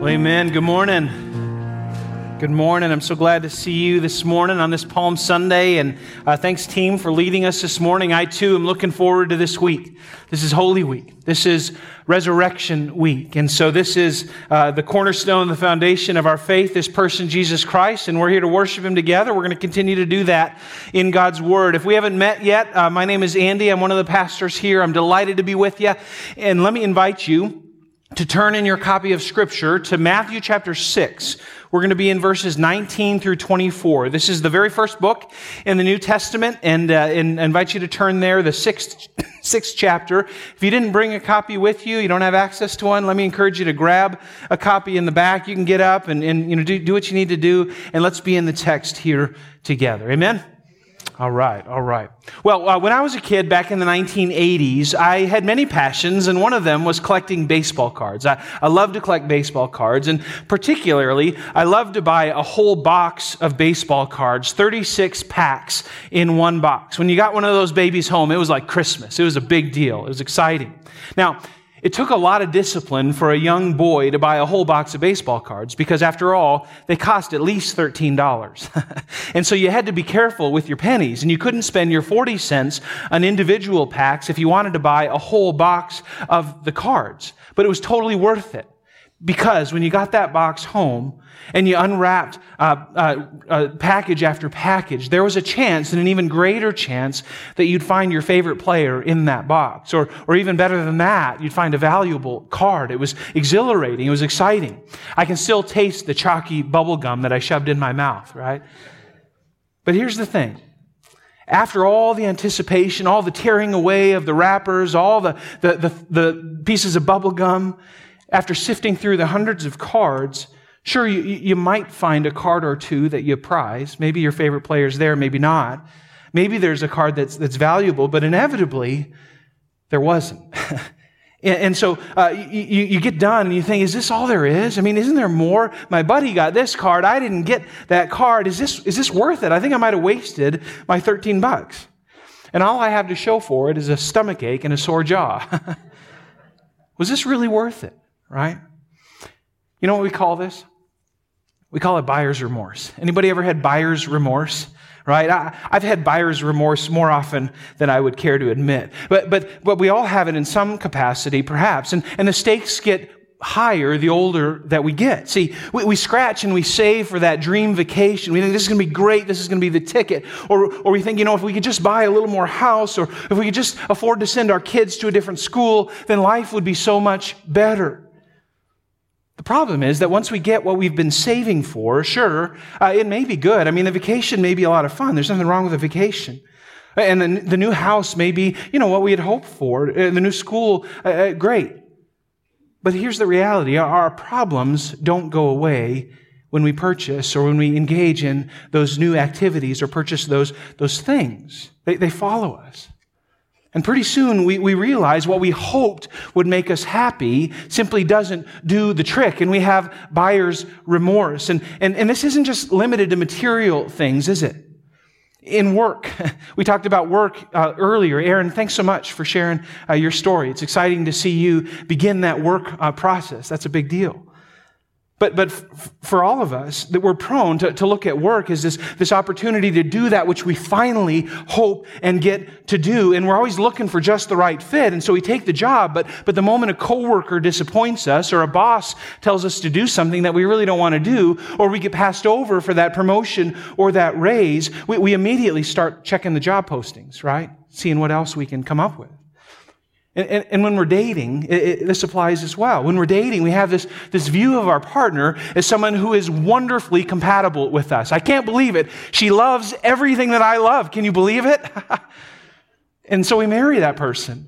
Well, amen. Good morning. Good morning. I'm so glad to see you this morning on this Palm Sunday. And thanks, team, for leading us this morning. I, too, am looking forward to this week. This is Holy Week. This is Resurrection Week. And so this is the cornerstone, the foundation of our faith, this person, Jesus Christ. And we're here to worship Him together. We're going to continue to do that in God's Word. If we haven't met yet, my name is Andy. I'm one of the pastors here. I'm delighted to be with you. And let me invite you to turn in your copy of Scripture to Matthew chapter 6. We're going to be in verses 19 through 24. This is the very first book in the New Testament, and I invite you to turn there, the sixth chapter. If you didn't bring a copy with you, you don't have access to one, let me encourage you to grab a copy in the back. You can get up and do what you need to do, and let's be in the text here together. Amen? All right. Well, when I was a kid back in the 1980s, I had many passions, and one of them was collecting baseball cards. I loved to collect baseball cards, and particularly, I loved to buy a whole box of baseball cards, 36 packs in one box. When you got one of those babies home, it was like Christmas. It was a big deal. It was exciting. Now, it took a lot of discipline for a young boy to buy a whole box of baseball cards because, after all, they cost at least $13. And so you had to be careful with your pennies, and you couldn't spend your 40 cents on individual packs if you wanted to buy a whole box of the cards. But it was totally worth it because when you got that box home and you unwrapped package after package, there was a chance, and an even greater chance, that you'd find your favorite player in that box. Or even better than that, you'd find a valuable card. It was exhilarating. It was exciting. I can still taste the chalky bubble gum that I shoved in my mouth, right? But here's the thing. After all the anticipation, all the tearing away of the wrappers, all the pieces of bubble gum, after sifting through the hundreds of cards, sure, you might find a card or two that you prize. Maybe your favorite player's there, maybe not. Maybe there's a card that's valuable, but inevitably, there wasn't. And so you get done and you think, is this all there is? I mean, isn't there more? My buddy got this card. I didn't get that card. Is this worth it? I think I might have wasted my $13. And all I have to show for it is a stomach ache and a sore jaw. Was this really worth it? Right? You know what we call this? We call it buyer's remorse. Anybody ever had buyer's remorse? Right? I've had buyer's remorse more often than I would care to admit. But we all have it in some capacity, perhaps. And the stakes get higher the older that we get. See, we scratch and we save for that dream vacation. We think this is going to be great. This is going to be the ticket. Or we think, if we could just buy a little more house, or if we could just afford to send our kids to a different school, then life would be so much better. The problem is that once we get what we've been saving for, sure, it may be good. I mean, the vacation may be a lot of fun. There's nothing wrong with a vacation. And the new house may be, what we had hoped for. The new school, great. But here's the reality. Our problems don't go away when we purchase or when we engage in those new activities or purchase those things. They follow us. And pretty soon we realize what we hoped would make us happy simply doesn't do the trick, and we have buyer's remorse. And this isn't just limited to material things, is it? In work, we talked about work earlier. Aaron, thanks so much for sharing your story. It's exciting to see you begin that work process. That's a big deal. But for all of us, that we're prone to look at work as this opportunity to do that which we finally hope and get to do. And we're always looking for just the right fit. And so we take the job, but the moment a coworker disappoints us, or a boss tells us to do something that we really don't want to do, or we get passed over for that promotion or that raise, we immediately start checking the job postings, right? Seeing what else we can come up with. And when we're dating, this applies as well. When we're dating, we have this view of our partner as someone who is wonderfully compatible with us. I can't believe it. She loves everything that I love. Can you believe it? And so we marry that person.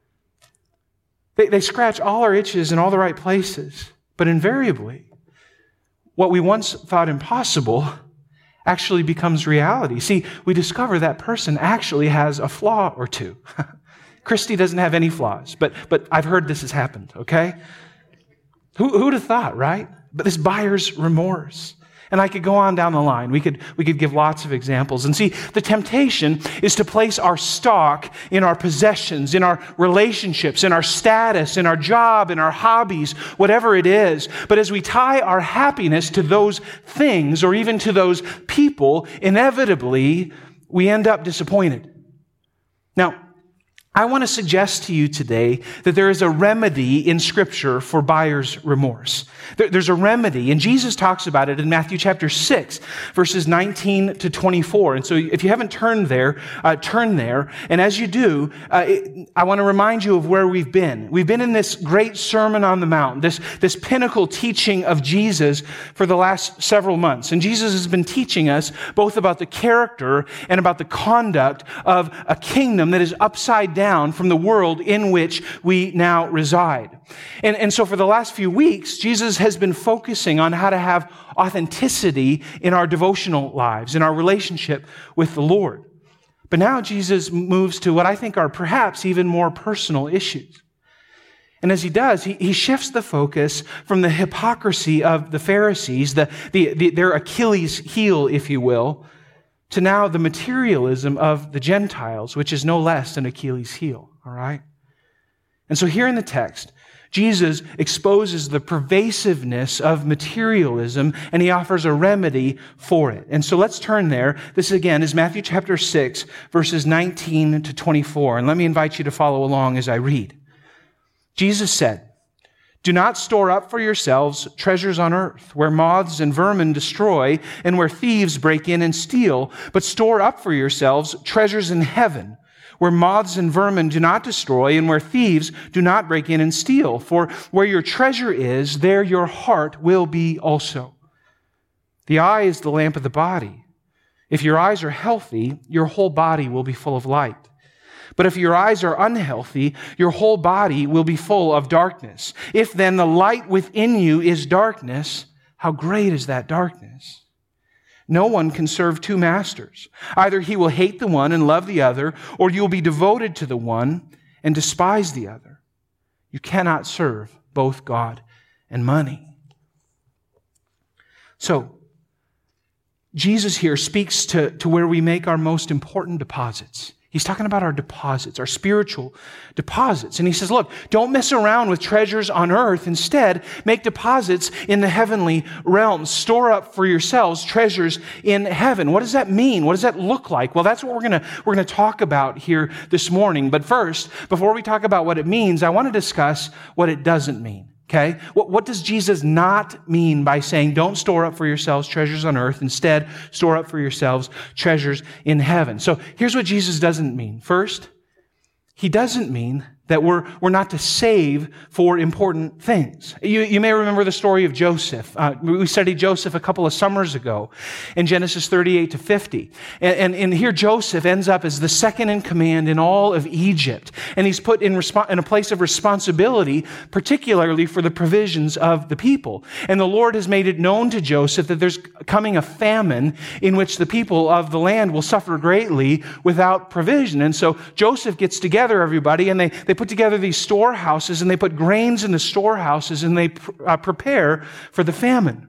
They scratch all our itches in all the right places. But invariably, what we once thought impossible actually becomes reality. See, we discover that person actually has a flaw or two. Christy doesn't have any flaws, but I've heard this has happened, okay? Who'd have thought, right? But this buyer's remorse. And I could go on down the line. We could give lots of examples. And see, the temptation is to place our stock in our possessions, in our relationships, in our status, in our job, in our hobbies, whatever it is. But as we tie our happiness to those things or even to those people, inevitably, we end up disappointed. Now, I want to suggest to you today that there is a remedy in Scripture for buyer's remorse. There's a remedy, and Jesus talks about it in Matthew chapter 6, verses 19 to 24. And so if you haven't turned there, turn there. And as you do, I want to remind you of where we've been. We've been in this great Sermon on the Mount, this pinnacle teaching of Jesus for the last several months. And Jesus has been teaching us both about the character and about the conduct of a kingdom that is upside down from the world in which we now reside. And so for the last few weeks, Jesus has been focusing on how to have authenticity in our devotional lives, in our relationship with the Lord. But now Jesus moves to what I think are perhaps even more personal issues. And as he does, he shifts the focus from the hypocrisy of the Pharisees, their Achilles heel, if you will, to now the materialism of the Gentiles, which is no less than Achilles' heel, all right? And so here in the text, Jesus exposes the pervasiveness of materialism, and he offers a remedy for it. And so let's turn there. This, again, is Matthew chapter 6, verses 19 to 24. And let me invite you to follow along as I read. Jesus said, "Do not store up for yourselves treasures on earth, where moths and vermin destroy, and where thieves break in and steal, but store up for yourselves treasures in heaven, where moths and vermin do not destroy, and where thieves do not break in and steal. For where your treasure is, there your heart will be also. The eye is the lamp of the body. If your eyes are healthy, your whole body will be full of light. But if your eyes are unhealthy, your whole body will be full of darkness. If then the light within you is darkness, how great is that darkness? No one can serve two masters. Either he will hate the one and love the other, or you will be devoted to the one and despise the other. You cannot serve both God and money." So, Jesus here speaks to where we make our most important deposits. He's talking about our deposits, our spiritual deposits. And he says, look, don't mess around with treasures on earth. Instead, make deposits in the heavenly realms. Store up for yourselves treasures in heaven. What does that mean? What does that look like? Well, that's what we're going to talk about here this morning. But first, before we talk about what it means, I want to discuss what it doesn't mean. Okay? What does Jesus not mean by saying, don't store up for yourselves treasures on earth, instead store up for yourselves treasures in heaven? So here's what Jesus doesn't mean. First, he doesn't mean that we're not to save for important things. You may remember the story of Joseph. We studied Joseph a couple of summers ago in Genesis 38 to 50. And here Joseph ends up as the second in command in all of Egypt. And he's put in a place of responsibility, particularly for the provisions of the people. And the Lord has made it known to Joseph that there's coming a famine in which the people of the land will suffer greatly without provision. And so Joseph gets together everybody, and they put together these storehouses, and they put grains in the storehouses, and they prepare for the famine.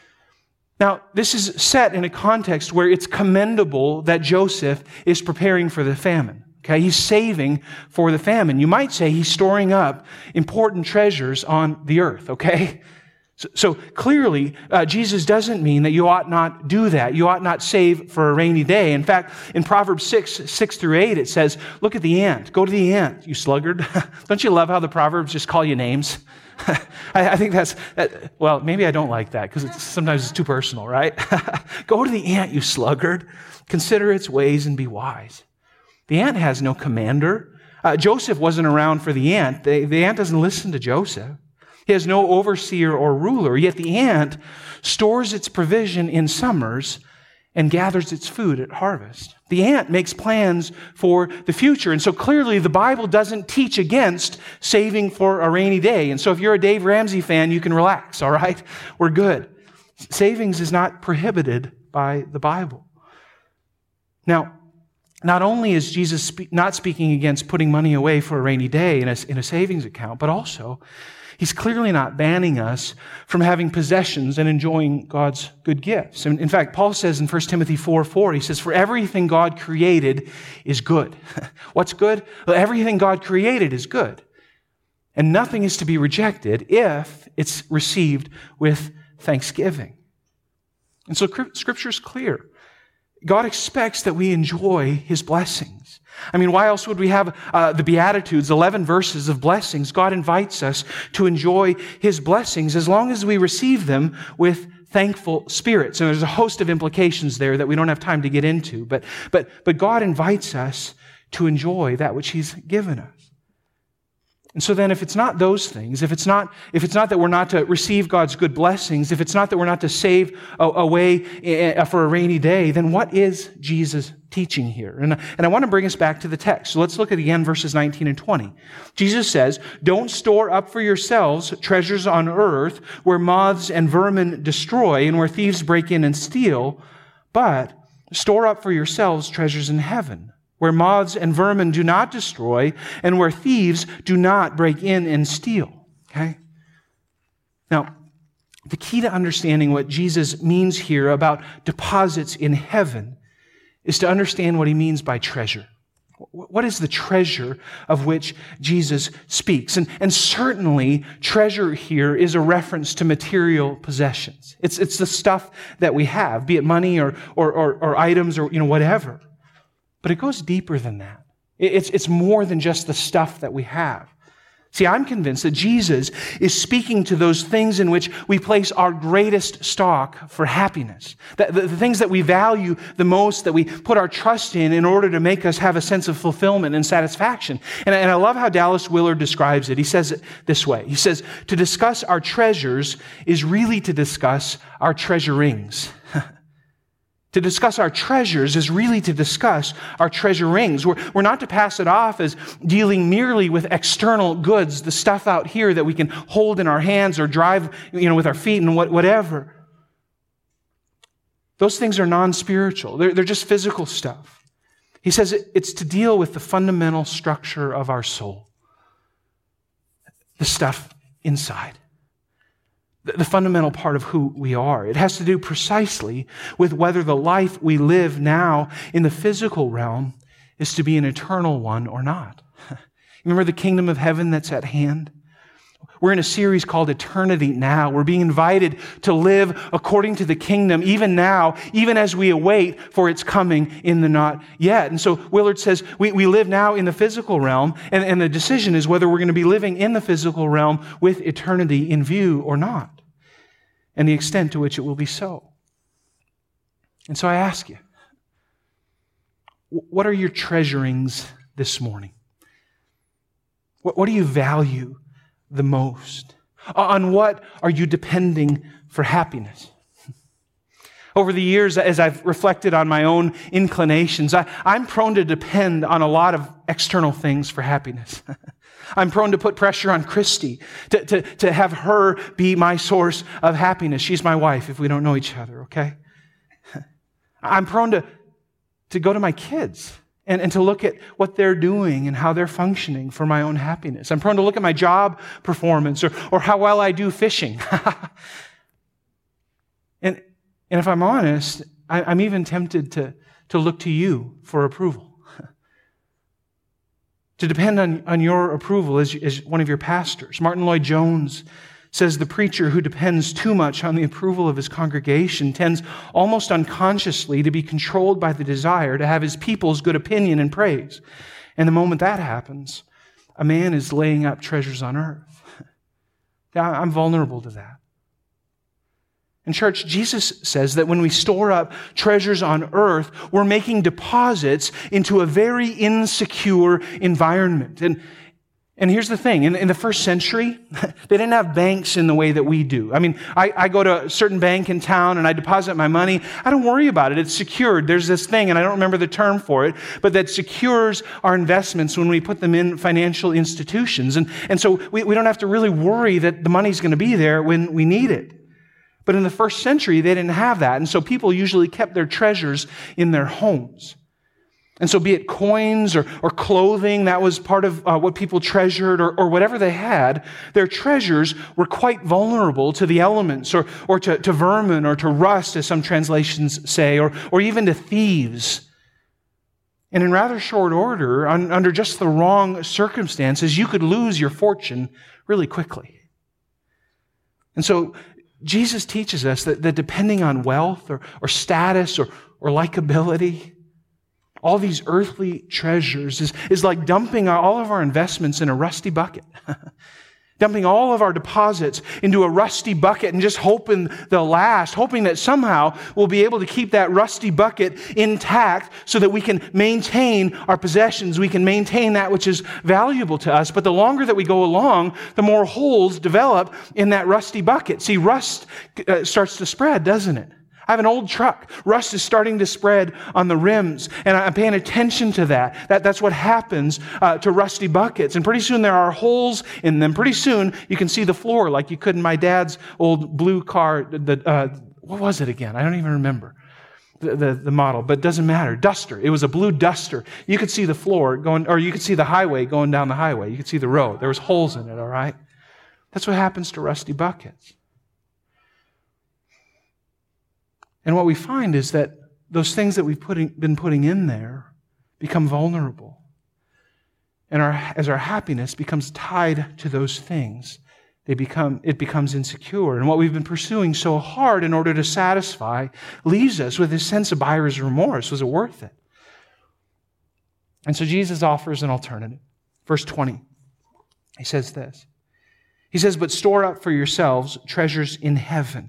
Now, this is set in a context where it's commendable that Joseph is preparing for the famine. Okay, he's saving for the famine. You might say he's storing up important treasures on the earth, okay? So clearly, Jesus doesn't mean that you ought not do that. You ought not save for a rainy day. In fact, in Proverbs 6 through 8, it says, look at the ant. Go to the ant, you sluggard. Don't you love how the Proverbs just call you names? I think well, maybe I don't like that because sometimes it's too personal, right? Go to the ant, you sluggard. Consider its ways and be wise. The ant has no commander. Joseph wasn't around for the ant. The ant doesn't listen to Joseph. He has no overseer or ruler, yet the ant stores its provision in summers and gathers its food at harvest. The ant makes plans for the future, and so clearly the Bible doesn't teach against saving for a rainy day. And so if you're a Dave Ramsey fan, you can relax, all right? We're good. Savings is not prohibited by the Bible. Now, not only is Jesus not speaking against putting money away for a rainy day in a savings account, but also he's clearly not banning us from having possessions and enjoying God's good gifts. And in fact, Paul says in 1 Timothy 4:4, he says, "For everything God created is good." What's good? Well, everything God created is good. And nothing is to be rejected if it's received with thanksgiving. And so Scripture is clear. God expects that we enjoy His blessings. I mean, why else would we have the Beatitudes, 11 verses of blessings? God invites us to enjoy His blessings as long as we receive them with thankful spirits. And there's a host of implications there that we don't have time to get into. But God invites us to enjoy that which He's given us. And so then if it's not those things, if it's not that we're not to receive God's good blessings, if it's not that we're not to save away for a rainy day, then what is Jesus teaching here? And I want to bring us back to the text. So let's look at again verses 19 and 20. Jesus says, "Don't store up for yourselves treasures on earth where moths and vermin destroy and where thieves break in and steal, but store up for yourselves treasures in heaven, where moths and vermin do not destroy, and where thieves do not break in and steal." Okay? Now, the key to understanding what Jesus means here about deposits in heaven is to understand what He means by treasure. What is the treasure of which Jesus speaks? And certainly, treasure here is a reference to material possessions. It's the stuff that we have, be it money or items or whatever. But it goes deeper than that. It's more than just the stuff that we have. See, I'm convinced that Jesus is speaking to those things in which we place our greatest stock for happiness. The things that we value the most, that we put our trust in order to make us have a sense of fulfillment and satisfaction. And I love how Dallas Willard describes it. He says it this way. He says, "To discuss our treasures is really to discuss our treasurings." To discuss our treasures is really to discuss our treasurings. We're not to pass it off as dealing merely with external goods, the stuff out here that we can hold in our hands or drive, with our feet and whatever. Those things are non-spiritual. They're just physical stuff. He says it's to deal with the fundamental structure of our soul, the stuff inside. The fundamental part of who we are. It has to do precisely with whether the life we live now in the physical realm is to be an eternal one or not. Remember the kingdom of heaven that's at hand? We're in a series called Eternity Now. We're being invited to live according to the kingdom, even now, even as we await for its coming in the not yet. And so Willard says we live now in the physical realm, and the decision is whether we're going to be living in the physical realm with eternity in view or not, and the extent to which it will be so. And so I ask you, what are your treasurings this morning? What do you value the most? On what are you depending for happiness? Over the years, as I've reflected on my own inclinations, I'm prone to depend on a lot of external things for happiness. I'm prone to put pressure on Christy to have her be my source of happiness. She's my wife if we don't know each other, okay? I'm prone to go to my kids and to look at what they're doing and how they're functioning for my own happiness. I'm prone to look at my job performance or how well I do fishing. And if I'm honest, I'm even tempted to look to you for approval. To depend on your approval as one of your pastors. Martin Lloyd-Jones says the preacher who depends too much on the approval of his congregation tends almost unconsciously to be controlled by the desire to have his people's good opinion and praise. And the moment that happens, a man is laying up treasures on earth. I'm vulnerable to that. In church, Jesus says that when we store up treasures on earth, we're making deposits into a very insecure environment. And here's the thing. In the first century, they didn't have banks in the way that we do. I mean, I go to a certain bank in town and I deposit my money. I don't worry about it. It's secured. There's this thing, and I don't remember the term for it, but that secures our investments when we put them in financial institutions. And so we don't have to really worry that the money's going to be there when we need it. But in the first century, they didn't have that. And so people usually kept their treasures in their homes. And so be it coins or clothing, that was part of what people treasured, or whatever they had, their treasures were quite vulnerable to the elements or to vermin or to rust, as some translations say, or even to thieves. And in rather short order, under just the wrong circumstances, you could lose your fortune really quickly. And so Jesus teaches us that depending on wealth or status or likability, all these earthly treasures is like dumping all of our investments in a rusty bucket. Dumping all of our deposits into a rusty bucket and just hoping they'll last, hoping that somehow we'll be able to keep that rusty bucket intact so that we can maintain our possessions, we can maintain that which is valuable to us. But the longer that we go along, the more holes develop in that rusty bucket. See, rust starts to spread, doesn't it? I have an old truck. Rust is starting to spread on the rims, and I'm paying attention to that. That's what happens to rusty buckets. And pretty soon there are holes in them. Pretty soon you can see the floor like you could in my dad's old blue car. What was it again? I don't even remember the model, but it doesn't matter. Duster. It was a blue Duster. You could see the floor going, or you could see the highway going down the highway. You could see the road. There was holes in it, all right? That's what happens to rusty buckets. And what we find is that those things that we've been putting in there become vulnerable. And as our happiness becomes tied to those things, it becomes insecure. And what we've been pursuing so hard in order to satisfy leaves us with this sense of buyer's remorse. Was it worth it? And so Jesus offers an alternative. Verse 20, he says this. He says, "But store up for yourselves treasures in heaven."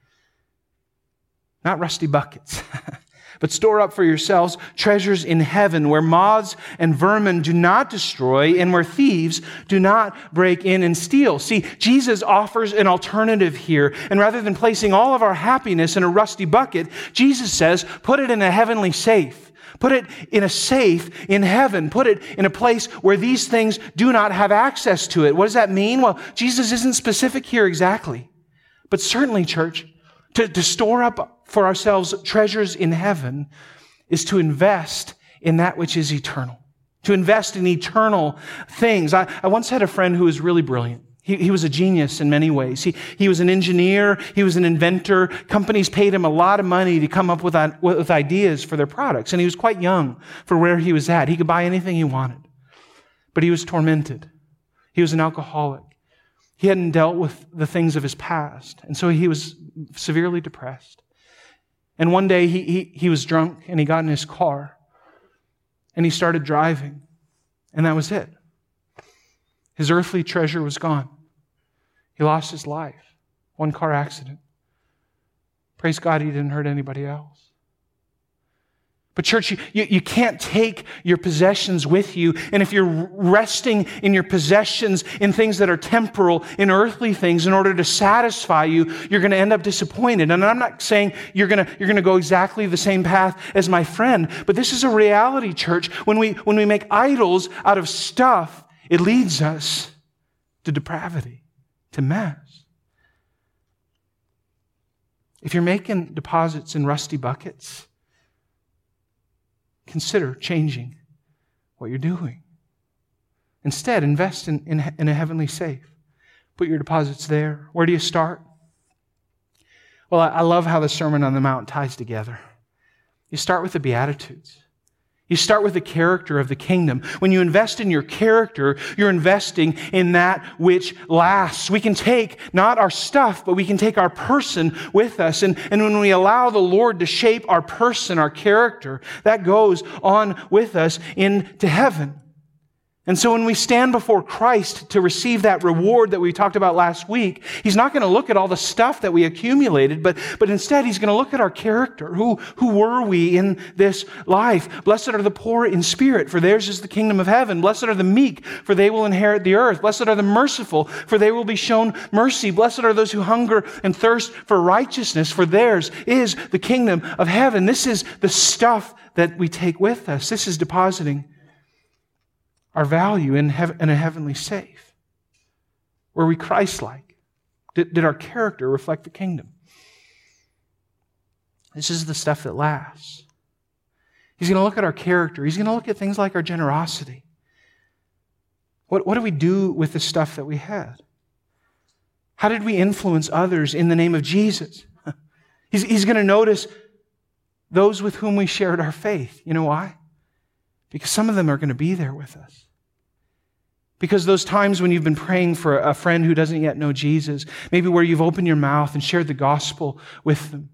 Not rusty buckets. But store up for yourselves treasures in heaven, where moths and vermin do not destroy and where thieves do not break in and steal. See, Jesus offers an alternative here. And rather than placing all of our happiness in a rusty bucket, Jesus says, put it in a heavenly safe. Put it in a safe in heaven. Put it in a place where these things do not have access to it. What does that mean? Well, Jesus isn't specific here exactly. But certainly, church, to store up for ourselves treasures in heaven is to invest in that which is eternal. To invest in eternal things. I once had a friend who was really brilliant. He was a genius in many ways. He was an engineer. He was an inventor. Companies paid him a lot of money to come up with ideas for their products. And he was quite young for where he was at. He could buy anything he wanted. But he was tormented. He was an alcoholic. He hadn't dealt with the things of his past. And so he was severely depressed. And one day he was drunk and he got in his car and he started driving. And that was it. His earthly treasure was gone. He lost his life. One car accident. Praise God, he didn't hurt anybody else. But church, you can't take your possessions with you. And if you're resting in your possessions in things that are temporal, in earthly things, in order to satisfy you, you're going to end up disappointed. And I'm not saying you're going to go exactly the same path as my friend, but this is a reality, church. When we make idols out of stuff, it leads us to depravity, to mess. If you're making deposits in rusty buckets, consider changing what you're doing. Instead, invest in a heavenly safe. Put your deposits there. Where do you start? Well, I love how the Sermon on the Mount ties together. You start with the Beatitudes. You start with the character of the kingdom. When you invest in your character, you're investing in that which lasts. We can take not our stuff, but we can take our person with us. And when we allow the Lord to shape our person, our character, that goes on with us into heaven. And so when we stand before Christ to receive that reward that we talked about last week, He's not going to look at all the stuff that we accumulated, but instead He's going to look at our character. Who were we in this life? Blessed are the poor in spirit, for theirs is the kingdom of heaven. Blessed are the meek, for they will inherit the earth. Blessed are the merciful, for they will be shown mercy. Blessed are those who hunger and thirst for righteousness, for theirs is the kingdom of heaven. This is the stuff that we take with us. This is depositing our value in a heavenly safe. Were we Christ-like? Did our character reflect the kingdom? This is the stuff that lasts. He's going to look at our character. He's going to look at things like our generosity. What do we do with the stuff that we had? How did we influence others in the name of Jesus? He's going to notice those with whom we shared our faith. You know why? Because some of them are going to be there with us. Because those times when you've been praying for a friend who doesn't yet know Jesus, maybe where you've opened your mouth and shared the gospel with them,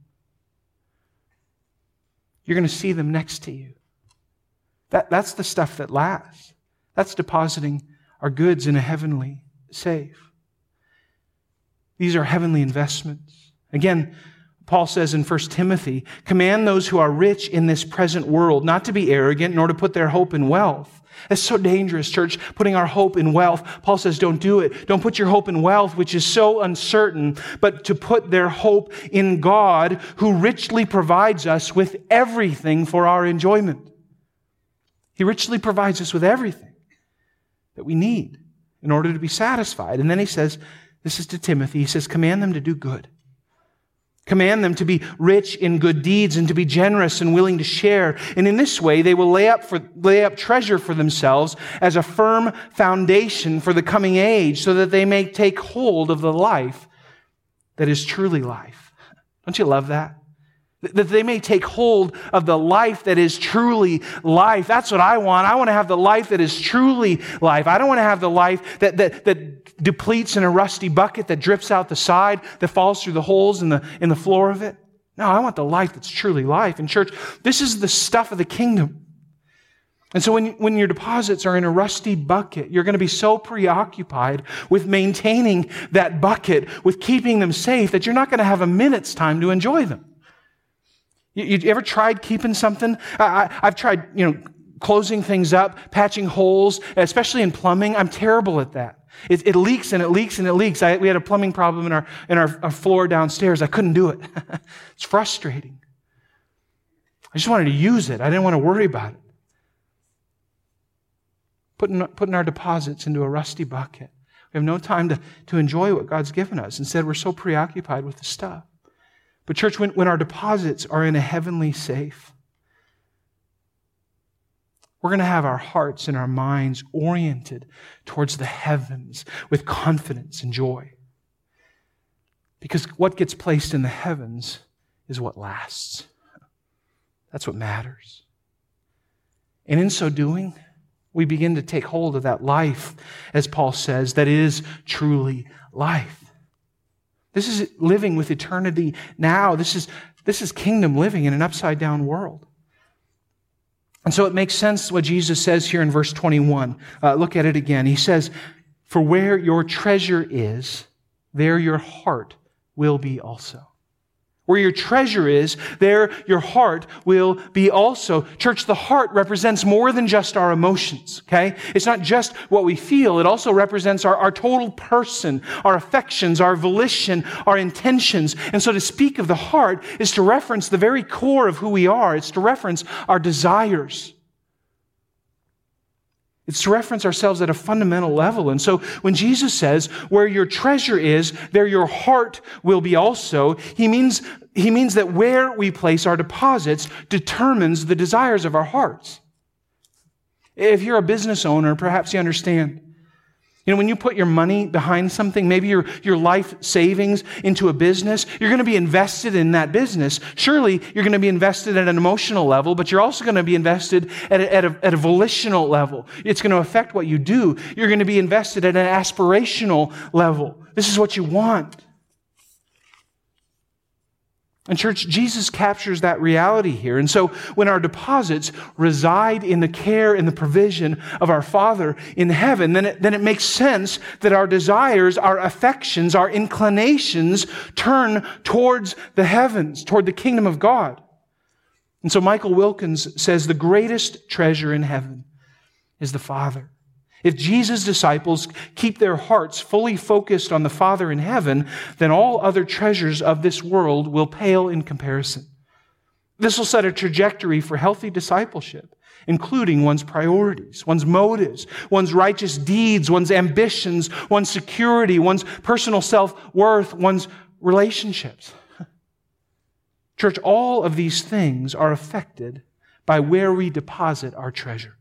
you're going to see them next to you. That's the stuff that lasts. That's depositing our goods in a heavenly safe. These are heavenly investments. Again, Paul says in 1 Timothy, command those who are rich in this present world not to be arrogant, nor to put their hope in wealth. That's so dangerous, church, putting our hope in wealth. Paul says, don't do it. Don't put your hope in wealth, which is so uncertain, but to put their hope in God, who richly provides us with everything for our enjoyment. He richly provides us with everything that we need in order to be satisfied. And then he says, this is to Timothy, he says, command them to do good. Command them to be rich in good deeds and to be generous and willing to share. And in this way, they will lay up treasure for themselves as a firm foundation for the coming age, so that they may take hold of the life that is truly life. Don't you love that? That they may take hold of the life that is truly life. That's what I want. I want to have the life that is truly life. I don't want to have the life that depletes in a rusty bucket that drips out the side, that falls through the holes in the floor of it. No, I want the life that's truly life. And church, this is the stuff of the kingdom. And so when your deposits are in a rusty bucket, you're going to be so preoccupied with maintaining that bucket, with keeping them safe, that you're not going to have a minute's time to enjoy them. You ever tried keeping something? I've tried, closing things up, patching holes, especially in plumbing. I'm terrible at that. It leaks and it leaks and it leaks. We had a plumbing problem in our floor downstairs. I couldn't do it. It's frustrating. I just wanted to use it. I didn't want to worry about it. Putting our deposits into a rusty bucket. We have no time to enjoy what God's given us. Instead, we're so preoccupied with the stuff. But church, when our deposits are in a heavenly safe, we're going to have our hearts and our minds oriented towards the heavens with confidence and joy. Because what gets placed in the heavens is what lasts. That's what matters. And in so doing, we begin to take hold of that life, as Paul says, that is truly life. This is living with eternity now. This is kingdom living in an upside-down world. And so it makes sense what Jesus says here in verse 21. Look at it again. He says, for where your treasure is, there your heart will be also. Where your treasure is, there your heart will be also. Church, the heart represents more than just our emotions, okay? It's not just what we feel. It also represents our total person, our affections, our volition, our intentions. And so to speak of the heart is to reference the very core of who we are. It's to reference our desires. It's to reference ourselves at a fundamental level. And so when Jesus says, where your treasure is, there your heart will be also, he means that where we place our deposits determines the desires of our hearts. If you're a business owner, perhaps you understand. When you put your money behind something, maybe your life savings into a business, you're going to be invested in that business. Surely you're going to be invested at an emotional level, but you're also going to be invested at a volitional level. It's going to affect what you do. You're going to be invested at an aspirational level. This is what you want. And church, Jesus captures that reality here. And so when our deposits reside in the care and the provision of our Father in heaven, then it makes sense that our desires, our affections, our inclinations turn towards the heavens, toward the kingdom of God. And so Michael Wilkins says the greatest treasure in heaven is the Father. If Jesus' disciples keep their hearts fully focused on the Father in heaven, then all other treasures of this world will pale in comparison. This will set a trajectory for healthy discipleship, including one's priorities, one's motives, one's righteous deeds, one's ambitions, one's security, one's personal self-worth, one's relationships. Church, all of these things are affected by where we deposit our treasure.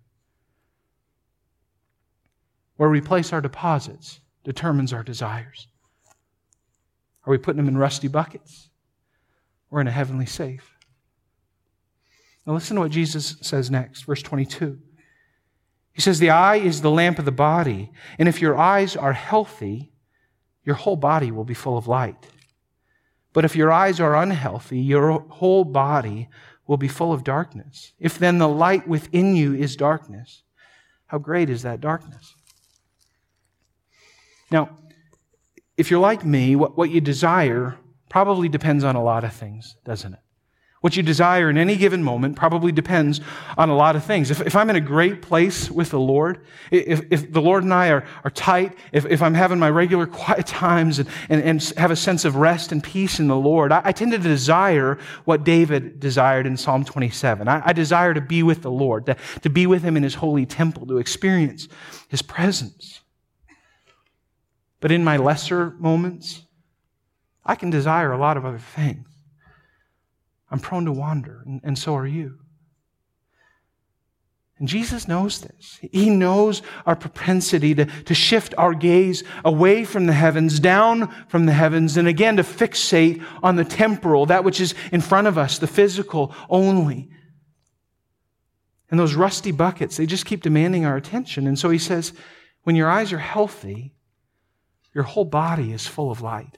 Where we place our deposits determines our desires. Are we putting them in rusty buckets or in a heavenly safe? Now listen to what Jesus says next, verse 22. He says, the eye is the lamp of the body, and if your eyes are healthy, your whole body will be full of light. But if your eyes are unhealthy, your whole body will be full of darkness. If then the light within you is darkness, how great is that darkness? Now, if you're like me, what you desire probably depends on a lot of things, doesn't it? What you desire in any given moment probably depends on a lot of things. If I'm in a great place with the Lord, if the Lord and I are tight, if I'm having my regular quiet times and have a sense of rest and peace in the Lord, I tend to desire what David desired in Psalm 27. I desire to be with the Lord, to be with Him in His holy temple, to experience His presence. But in my lesser moments, I can desire a lot of other things. I'm prone to wander, and so are you. And Jesus knows this. He knows our propensity to shift our gaze away from the heavens, down from the heavens, and again to fixate on the temporal, that which is in front of us, the physical only. And those rusty buckets, they just keep demanding our attention. And so He says, when your eyes are healthy, your whole body is full of light.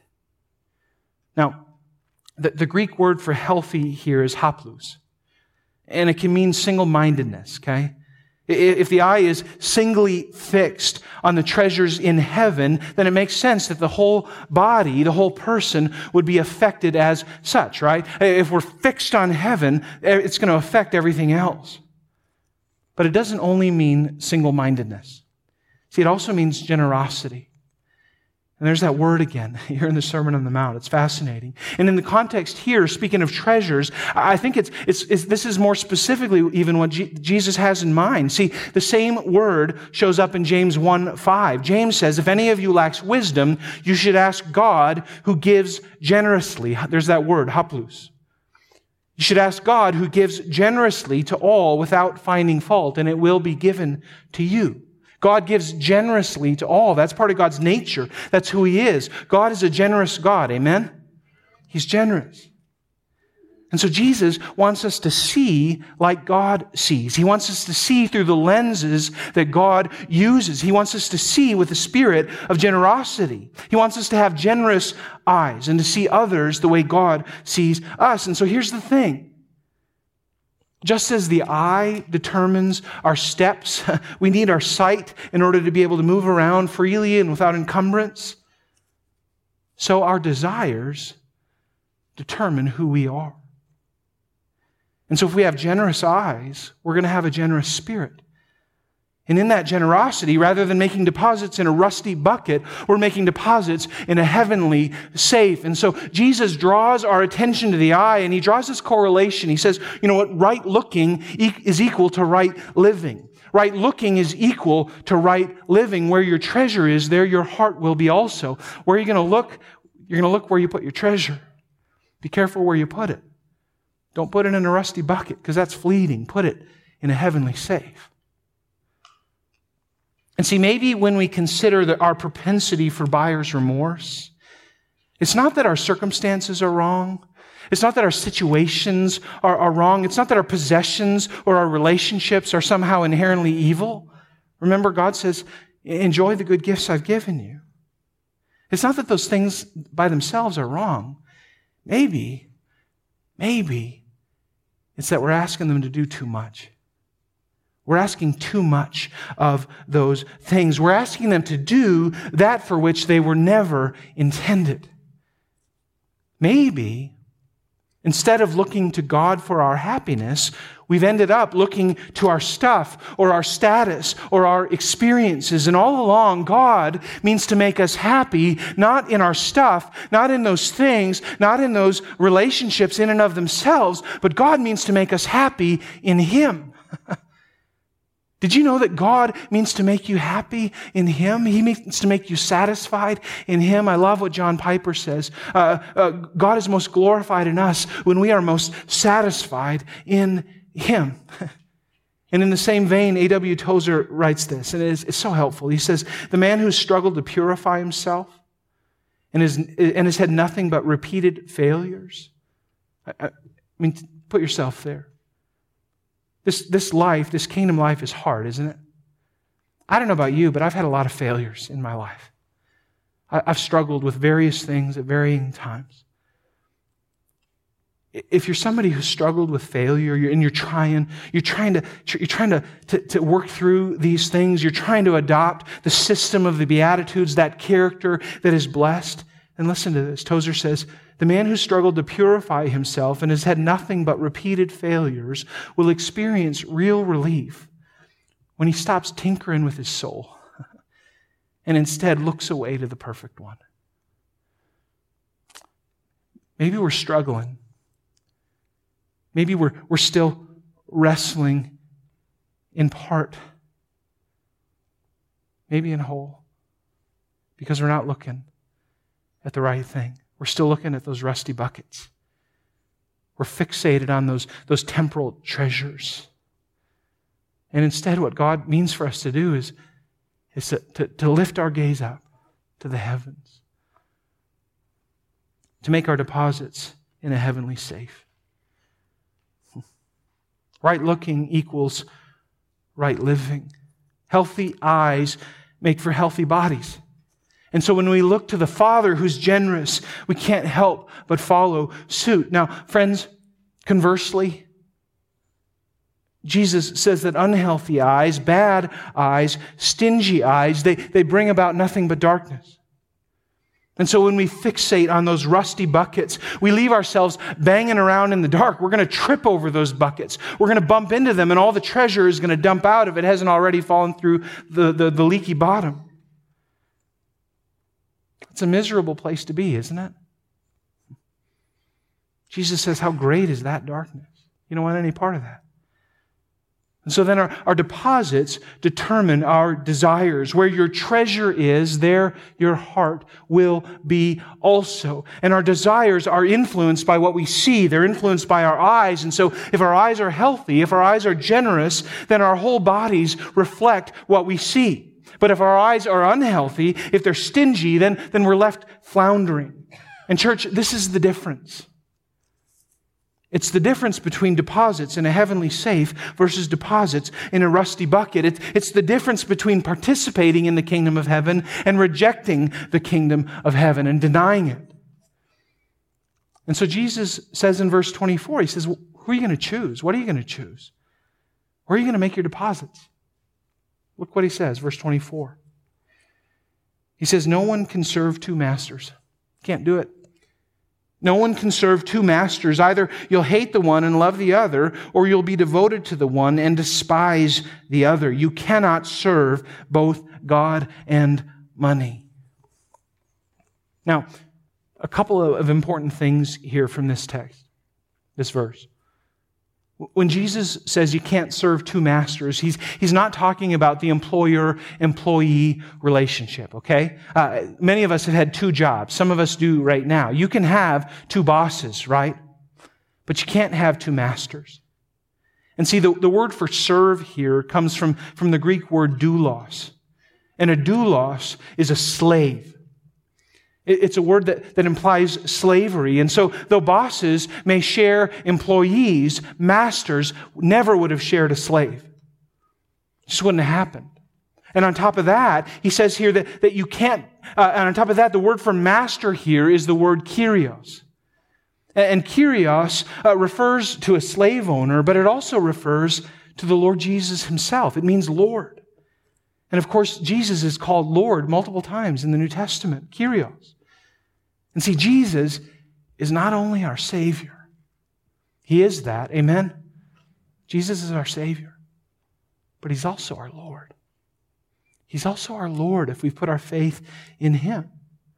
Now, the Greek word for healthy here is haplous, and it can mean single-mindedness, okay? If the eye is singly fixed on the treasures in heaven, then it makes sense that the whole body, the whole person, would be affected as such, right? If we're fixed on heaven, it's going to affect everything else. But it doesn't only mean single-mindedness. See, it also means generosity. And there's that word again here in the Sermon on the Mount. It's fascinating. And in the context here, speaking of treasures, I think this is more specifically even what Jesus has in mind. See, the same word shows up in James 1:5. James says, if any of you lacks wisdom, you should ask God who gives generously. There's that word, haplous. You should ask God who gives generously to all without finding fault, and it will be given to you. God gives generously to all. That's part of God's nature. That's who He is. God is a generous God. Amen? He's generous. And so Jesus wants us to see like God sees. He wants us to see through the lenses that God uses. He wants us to see with the spirit of generosity. He wants us to have generous eyes and to see others the way God sees us. And so here's the thing. Just as the eye determines our steps, we need our sight in order to be able to move around freely and without encumbrance. So our desires determine who we are. And so if we have generous eyes, we're going to have a generous spirit. And in that generosity, rather than making deposits in a rusty bucket, we're making deposits in a heavenly safe. And so Jesus draws our attention to the eye, and He draws this correlation. He says, you know what? Right looking is equal to right living. Right looking is equal to right living. Where your treasure is, there your heart will be also. Where are you going to look? You're going to look where you put your treasure. Be careful where you put it. Don't put it in a rusty bucket, because that's fleeting. Put it in a heavenly safe. And see, maybe when we consider our propensity for buyer's remorse, it's not that our circumstances are wrong. It's not that our situations are wrong. It's not that our possessions or our relationships are somehow inherently evil. Remember, God says, enjoy the good gifts I've given you. It's not that those things by themselves are wrong. Maybe it's that we're asking them to do too much. We're asking too much of those things. We're asking them to do that for which they were never intended. Maybe, instead of looking to God for our happiness, we've ended up looking to our stuff or our status or our experiences. And all along, God means to make us happy, not in our stuff, not in those things, not in those relationships in and of themselves, but God means to make us happy in Him. Did you know that God means to make you happy in Him? He means to make you satisfied in Him. I love what John Piper says. God is most glorified in us when we are most satisfied in Him. And in the same vein, A.W. Tozer writes this, and it's so helpful. He says, the man who's struggled to purify himself and has had nothing but repeated failures. I mean, put yourself there. This life, this kingdom life is hard, isn't it? I don't know about you, but I've had a lot of failures in my life. I've struggled with various things at varying times. If you're somebody who's struggled with failure and you're trying to work through these things, you're trying to adopt the system of the Beatitudes, that character that is blessed, and listen to this. Tozer says, the man who struggled to purify himself and has had nothing but repeated failures will experience real relief when he stops tinkering with his soul and instead looks away to the perfect one. Maybe we're struggling. Maybe we're still wrestling in part, maybe in whole, because we're not looking at the right thing. We're still looking at those rusty buckets. We're fixated on those temporal treasures. And instead, what God means for us to do is to lift our gaze up to the heavens, to make our deposits in a heavenly safe. Right looking equals right living. Healthy eyes make for healthy bodies. And so when we look to the Father who's generous, we can't help but follow suit. Now, friends, conversely, Jesus says that unhealthy eyes, bad eyes, stingy eyes, they bring about nothing but darkness. And so when we fixate on those rusty buckets, we leave ourselves banging around in the dark. We're going to trip over those buckets. We're going to bump into them, and all the treasure is going to dump out if it hasn't already fallen through the leaky bottom. It's a miserable place to be, isn't it? Jesus says, how great is that darkness? You don't want any part of that. And so then our deposits determine our desires. Where your treasure is, there your heart will be also. And our desires are influenced by what we see. They're influenced by our eyes. And so if our eyes are healthy, if our eyes are generous, then our whole bodies reflect what we see. But if our eyes are unhealthy, if they're stingy, then we're left floundering. And church, this is the difference. It's the difference between deposits in a heavenly safe versus deposits in a rusty bucket. It's the difference between participating in the kingdom of heaven and rejecting the kingdom of heaven and denying it. And so Jesus says in verse 24, He says, who are you going to choose? What are you going to choose? Where are you going to make your deposits? Look what He says, verse 24. He says, no one can serve two masters. Can't do it. No one can serve two masters. Either you'll hate the one and love the other, or you'll be devoted to the one and despise the other. You cannot serve both God and money. Now, a couple of important things here from this text, this verse. When Jesus says you can't serve two masters, he's not talking about the employer-employee relationship, okay? Many of us have had two jobs. Some of us do right now. You can have two bosses, right? But you can't have two masters. And see, the word for serve here comes from the Greek word doulos. And a doulos is a slave. It's a word that implies slavery. And so though bosses may share employees, masters never would have shared a slave. It just wouldn't have happened. And on top of that, he says here that you can't, and on top of that, the word for master here is the word kyrios. And kyrios refers to a slave owner, but it also refers to the Lord Jesus Himself. It means Lord. And of course, Jesus is called Lord multiple times in the New Testament, Kyrios. And see, Jesus is not only our Savior. He is that, amen? Jesus is our Savior. But He's also our Lord. He's also our Lord if we put our faith in Him.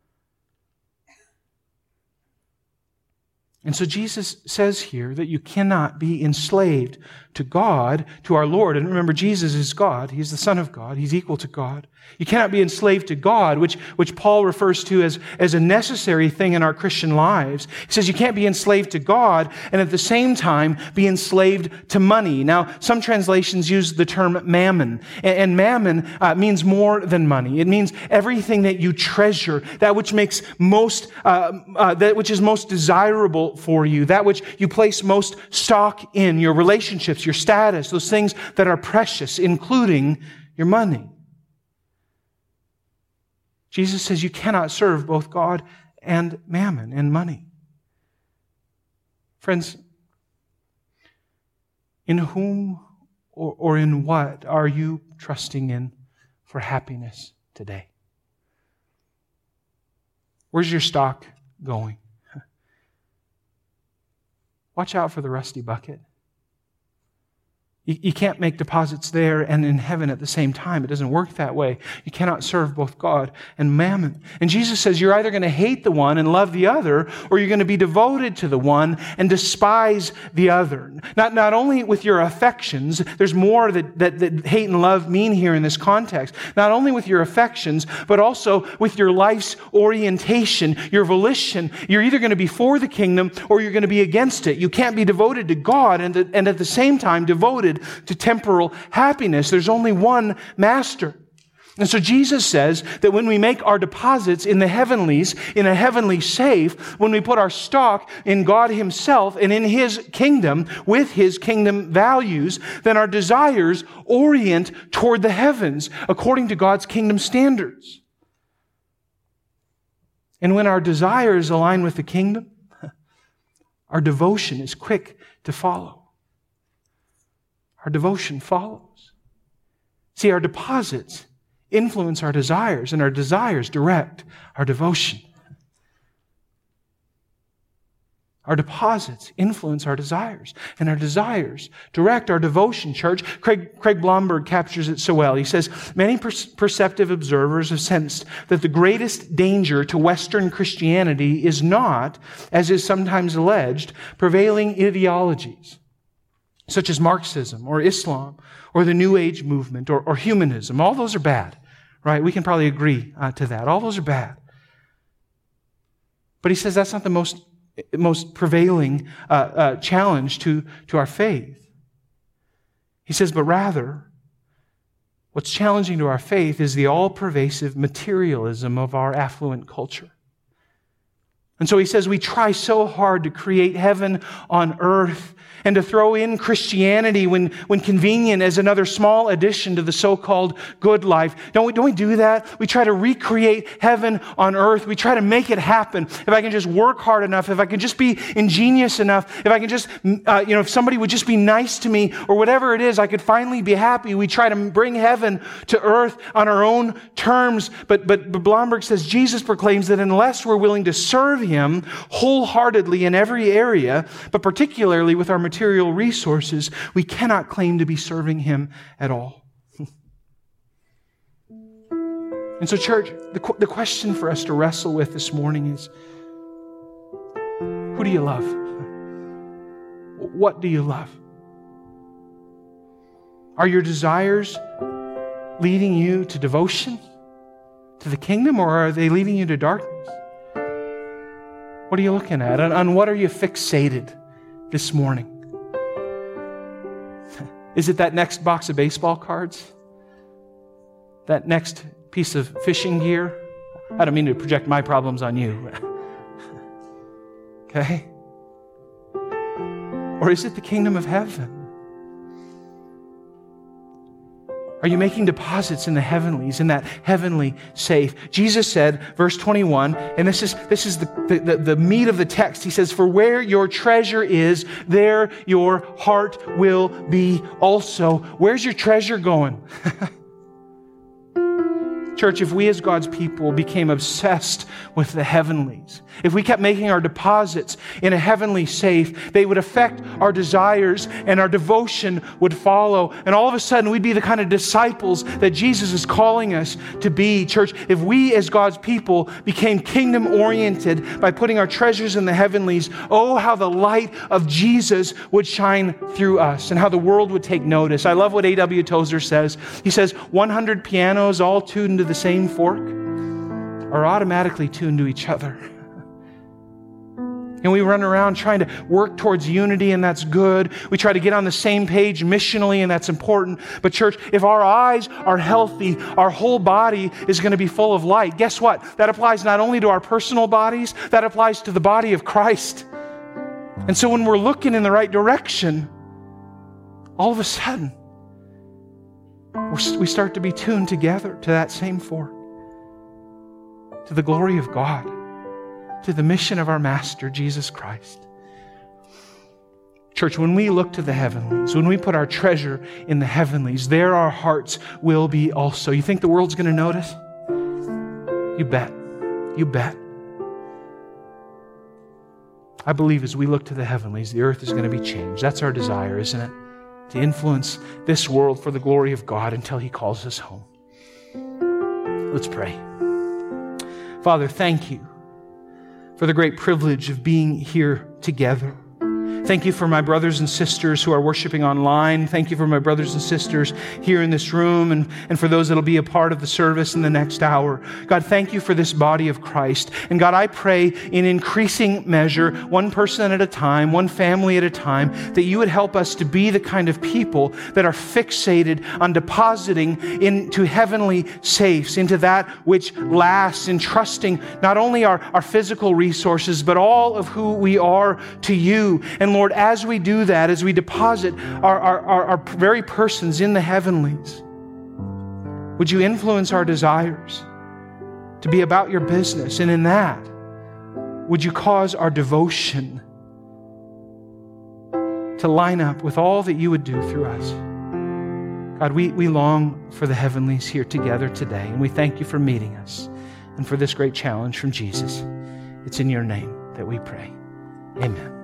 And so Jesus says here that you cannot be enslaved to God, to our Lord. And remember, Jesus is God. He's the Son of God. He's equal to God. You cannot be enslaved to God, which Paul refers to as a necessary thing in our Christian lives. He says you can't be enslaved to God and at the same time be enslaved to money. Now, some translations use the term mammon, and mammon means more than money. It means everything that you treasure, that which makes that which is most desirable for you, that which you place most stock in, your relationships, your status, those things that are precious, including your money. Jesus says you cannot serve both God and mammon and money. Friends, in whom or in what are you trusting in for happiness today? Where's your stock going? Watch out for the rusty bucket. You can't make deposits there and in heaven at the same time. It doesn't work that way. You cannot serve both God and mammon. And Jesus says you're either going to hate the one and love the other, or you're going to be devoted to the one and despise the other. Not only with your affections, there's more that hate and love mean here in this context. Not only with your affections, but also with your life's orientation, your volition. You're either going to be for the kingdom or you're going to be against it. You can't be devoted to God and at the same time devoted to temporal happiness. There's only one master. And so Jesus says that when we make our deposits in the heavenlies, in a heavenly safe, when we put our stock in God Himself and in His kingdom with His kingdom values, then our desires orient toward the heavens according to God's kingdom standards. And when our desires align with the kingdom, our devotion is quick to follow. Our devotion follows. See, our deposits influence our desires, and our desires direct our devotion. Our deposits influence our desires, and our desires direct our devotion, church. Craig Blomberg captures it so well. He says, many perceptive observers have sensed that the greatest danger to Western Christianity is not, as is sometimes alleged, prevailing ideologies, such as Marxism or Islam or the New Age movement or humanism. All those are bad, right? We can probably agree to that. All those are bad. But he says that's not the most prevailing challenge to our faith. He says, but rather, what's challenging to our faith is the all-pervasive materialism of our affluent culture. And so he says we try so hard to create heaven on earth and to throw in Christianity when convenient as another small addition to the so-called good life. Don't we do that? We try to recreate heaven on earth. We try to make it happen. If I can just work hard enough, if I can just be ingenious enough, if I can just, if somebody would just be nice to me or whatever it is, I could finally be happy. We try to bring heaven to earth on our own terms. But Blomberg says Jesus proclaims that unless we're willing to serve Him wholeheartedly in every area, but particularly with our material resources, we cannot claim to be serving Him at all. And so, church, the question for us to wrestle with this morning is, who do you love? What do you love? Are your desires leading you to devotion, to the kingdom, or are they leading you to darkness? What are you looking at? On what are you fixated this morning? Is it that next box of baseball cards? That next piece of fishing gear? I don't mean to project my problems on you. Okay? Or is it the kingdom of heaven? Are you making deposits in the heavenlies, in that heavenly safe? Jesus said, verse 21, and this is the meat of the text. He says, for where your treasure is, there your heart will be also. Where's your treasure going? Church, if we as God's people became obsessed with the heavenlies, if we kept making our deposits in a heavenly safe, they would affect our desires and our devotion would follow. And all of a sudden, we'd be the kind of disciples that Jesus is calling us to be. Church, if we as God's people became kingdom-oriented by putting our treasures in the heavenlies, oh, how the light of Jesus would shine through us and how the world would take notice. I love what A.W. Tozer says. He says, 100 pianos all tuned to the same fork are automatically tuned to each other. And we run around trying to work towards unity, and that's good. We try to get on the same page missionally, and that's important. But church, if our eyes are healthy, our whole body is going to be full of light. Guess what? That applies not only to our personal bodies, that applies to the body of Christ. And so when we're looking in the right direction, all of a sudden, we start to be tuned together to that same fork, to the glory of God, to the mission of our Master, Jesus Christ. Church, when we look to the heavenlies, when we put our treasure in the heavenlies, there our hearts will be also. You think the world's going to notice? You bet. You bet. I believe as we look to the heavenlies, the earth is going to be changed. That's our desire, isn't it? To influence this world for the glory of God until He calls us home. Let's pray. Father, thank you for the great privilege of being here together. Thank you for my brothers and sisters who are worshiping online. Thank you for my brothers and sisters here in this room and for those that will be a part of the service in the next hour. God, thank you for this body of Christ. And God, I pray in increasing measure, one person at a time, one family at a time, that you would help us to be the kind of people that are fixated on depositing into heavenly safes, into that which lasts, and trusting not only our physical resources, but all of who we are to you. And Lord, as we do that, as we deposit our very persons in the heavenlies, would you influence our desires to be about your business? And in that, would you cause our devotion to line up with all that you would do through us? God, we long for the heavenlies here together today, and we thank you for meeting us and for this great challenge from Jesus. It's in your name that we pray. Amen.